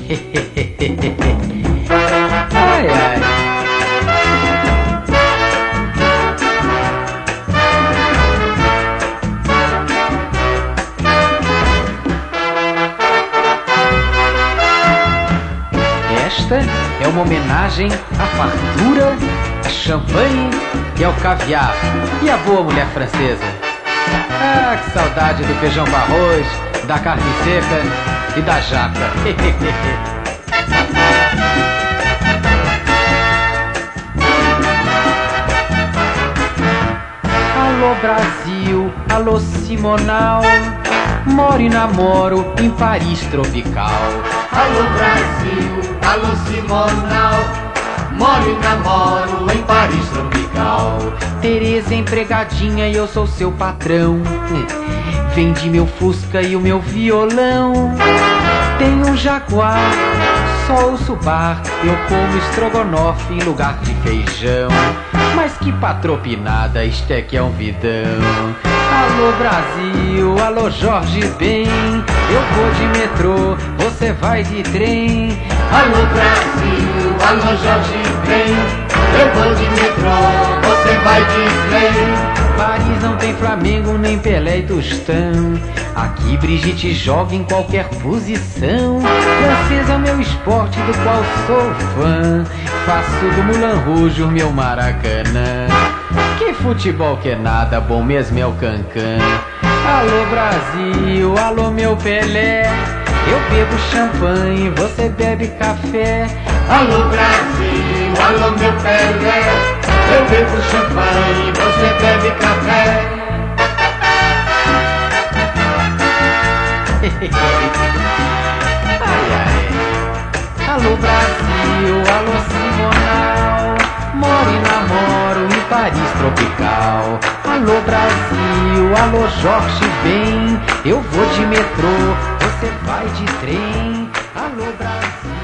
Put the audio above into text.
Ai, ai. Esta é uma homenagem à fartura, a champanhe e ao caviar e à boa mulher francesa. Ah, que saudade do feijão com arroz, da carne seca e da jaca. Alô Brasil, alô Simonal, moro e namoro em Paris tropical. Alô Brasil, alô Simonal, moro e namoro em Paris tropical. Tereza é empregadinha e eu sou seu patrão. Vendi meu Fusca e o meu violão. Tenho um Jaguar, só ouço bar. Eu como estrogonofe em lugar de feijão. Mas que patropinada, isto é que é um vidão. Alô Brasil, alô Jorge Ben, eu vou de metrô, você vai de trem. Alô Brasil, alô Jorge Ben, eu vou de metrô, você vai de trem. Paris não tem Flamengo, nem Pelé e Tostão. Aqui Brigitte joga em qualquer posição. Francês é o meu esporte do qual sou fã. Faço do Moulin Rouge o meu Maracanã. Que futebol que é nada, bom mesmo é o Cancan. Alô Brasil, alô meu Pelé, eu bebo champanhe, você bebe café. Alô Brasil, alô meu Pelé, eu bebo champanhe, você bebe café. Ai, ai. Alô Brasil, alô Simonal, moro e namoro em Paris tropical. Alô Brasil, alô Jorge Ben, eu vou de metrô, você vai de trem. Alô Brasil.